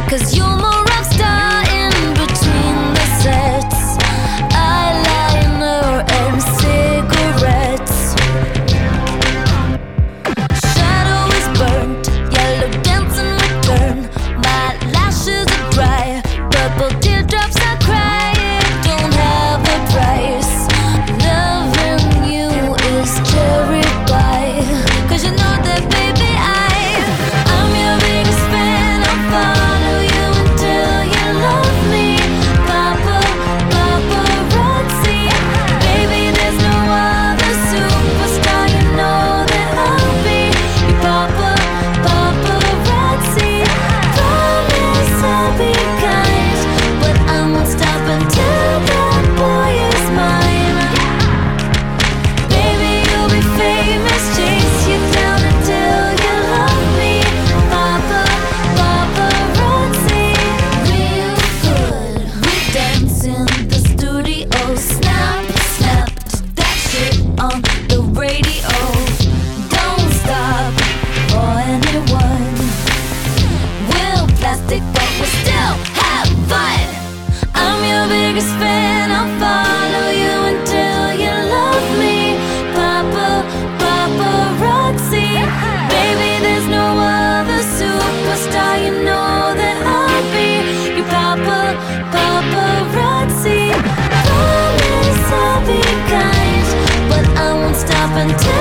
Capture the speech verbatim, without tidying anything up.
'cause you're my rock star in between the sets. Eyeliner and cigarettes. Shadow is burnt, yellow dancing return. My lashes are dry, purple teardrops are crying. Don't have a price. Loving you is cherry pie. 'Cause you know that, baby, I I'm your biggest fan. I'll follow you until you love me. Papa, paparazzi. Baby, there's no other superstar. You know that I'll be your papa, paparazzi. Promise I'll be kind, but I won't stop until that boy is mine. Baby, you'll be famous, chase you down until you love me. Papa, paparazzi. Real good. We dance in the studio. Snap, snapped that shit on the radio. Don't stop for anyone. We're plastic, but we still have fun. I'm your biggest fan. I'll follow you until you love me. Papa, paparazzi. Baby, there's no other superstar. You know that I'll be your papa, paparazzi. Promise I'll be kind, but I won't stop until